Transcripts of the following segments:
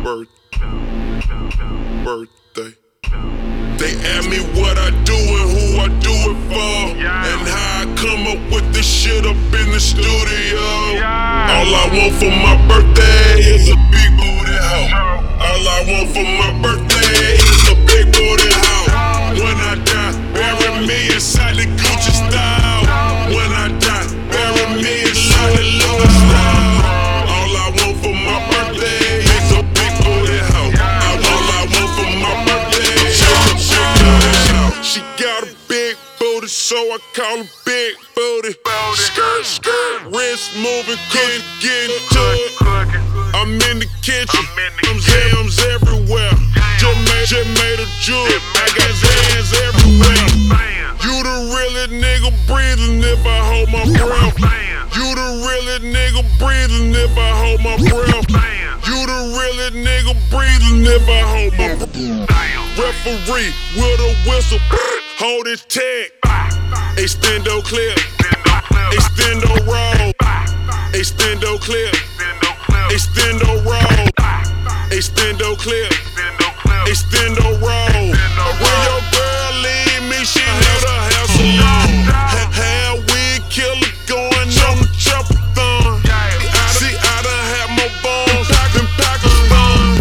birthday. They ask me what I do and who I do it for, and how I come up with this shit up in the studio. All I want for my birthday is a big booty hoe. All I want for my birthday is a big booty hoe. When I die, bury me inside the Gucci style. When I die, bury me inside the Louis style. All I want for my birthday is a big booty hoe. All I want for my birthday is she got a big booty, so I call her Big Booty. Skirt, skirt, wrist moving, getting to it. I'm in the kitchen, hams everywhere. Just made a jewel, I got hands everywhere. You the realest nigga breathing if I hold my breath. You the realest nigga breathing if I hold my breath. You the realest nigga breathing if I hold my breath. Referee with a whistle, hold his tag. Extendo clip, extendo roll, extendo clip, extendo roll, extendo clip, extendo roll. When your girl leave me, she held her house alone. Hell, weed killer going on the chopper-thon. See, I done had my bombs in Pakistan.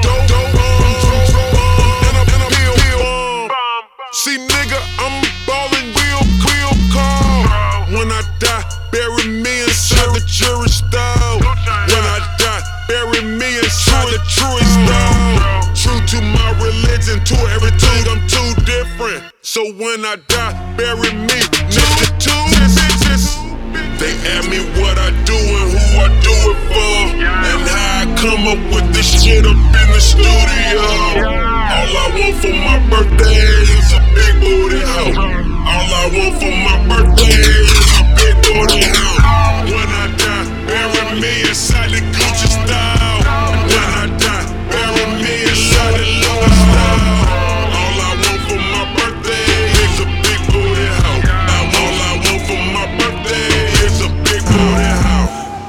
See, nigga, I'm ballin' real calm. When I die, bury me inside the jury style. When I die, bury me inside the truest style. True to my religion, to everything, I'm too different. So when I die, bury me next to two. They ask me what I do and who I do it for, and how I come up with this shit up in the studio. All I want for my birthday is a big booty hoe. All I want for my birthday is a big booty hoe. When I die, bury me inside the Gucci style. When I die, bury me inside the Louis style. All I want for my birthday is a big booty hoe. All I want for my birthday is a big booty hoe.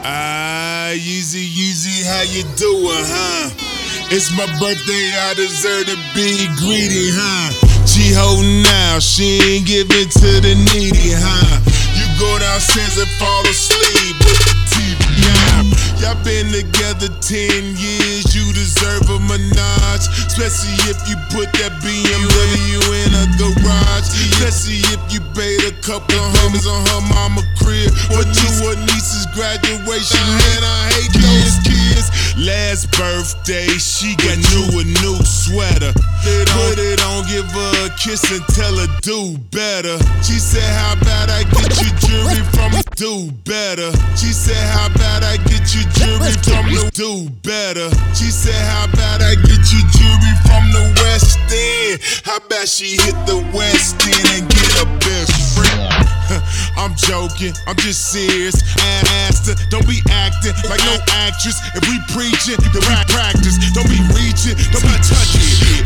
Yeezy, how you doing, huh? It's my birthday, I deserve to be greedy, huh? She holding out, she ain't giving to the needy, huh? You go downstairs and fall asleep with the TV, yeah. Y'all been together 10 years, you deserve a menage. Especially if you put that BMW in a garage. Especially if you paid a couple of homies on her mama crib. Or to her niece's graduation, man, I hate those kids. Last birthday, she got a new sweater. Put it on, give her a kiss and tell her do better. She said, how about I get you jewelry from the do better. She said, how about I get you jewelry from the do better. She said, how about I get you jewelry from the West End. How about she hit the West End and get a best friend. I'm joking, I'm just serious. I asked her, don't be acting like no actress. If we preachin', then we practice. Don't be reaching, don't be touching shit.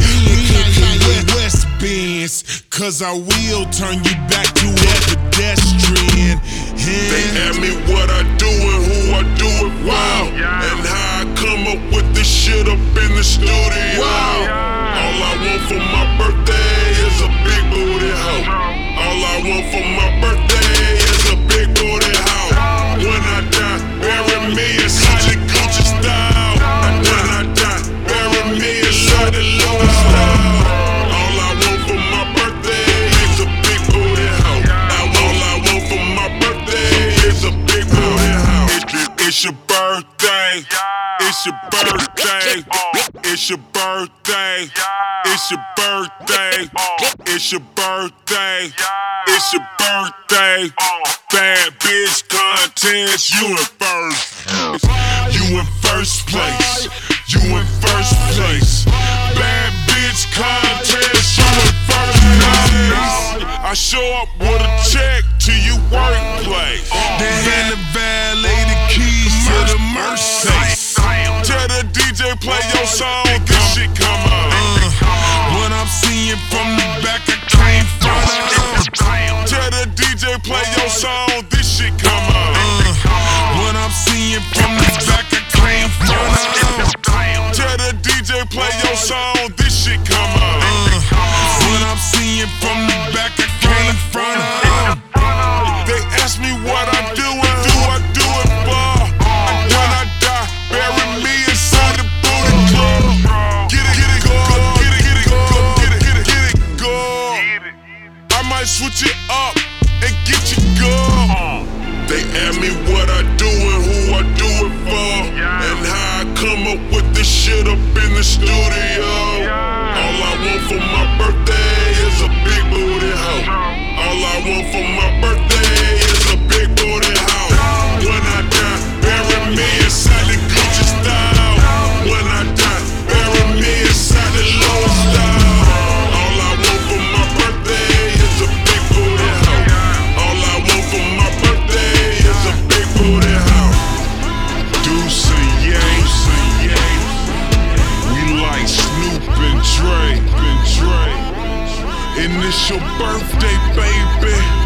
West Benz, cause I will turn you back to a pedestrian. They ask me what I do and who I do it for, and how I come up with this shit up in the studio. All I want for my birthday is a big booty hoe. All I want for my birthday is a big booty hoe. When I die, bury me inside the Gucci style. When I die, bury me inside the Louis style. All I want for my birthday is a big booty hoe. All I want for my birthday is a big booty hoe. It's your birthday. It's your birthday. It's your birthday. It's your birthday. It's your birthday. It's your birthday. Bad bitch contest. You in first. You in first place. You in first place. Bad bitch contest. You in first place. I show up with a check to your workplace. Then hand the valet the keys to the Mercedes. Tell the DJ play your song, this shit come on. What I'm seeing from the back, I can't front. Tell the DJ play your song, this shit come on. What I'm seeing from the back, I can't front. Tell the your song, this shit come out. What I'm seeing from the back, I can't in front of. They ask me what I do and who I do it for. When I die, bury me inside the booty club. Get it, go, get it, go, get it, go. I might switch it up and get you good. They ask me what I do and who I do it for, and how I come up with this shit up in the studio. All I want for my birthday is a big booty hoe. All I want for my birthday is a big booty hoe. When I die, bury me inside the Gucci style. When I die, bury me inside the Louis style. All I want for my birthday is a big booty hoe. All I want for my birthday is a big booty hoe. Deuce and Ye, we like Snoop and Dre. And it's your birthday, baby.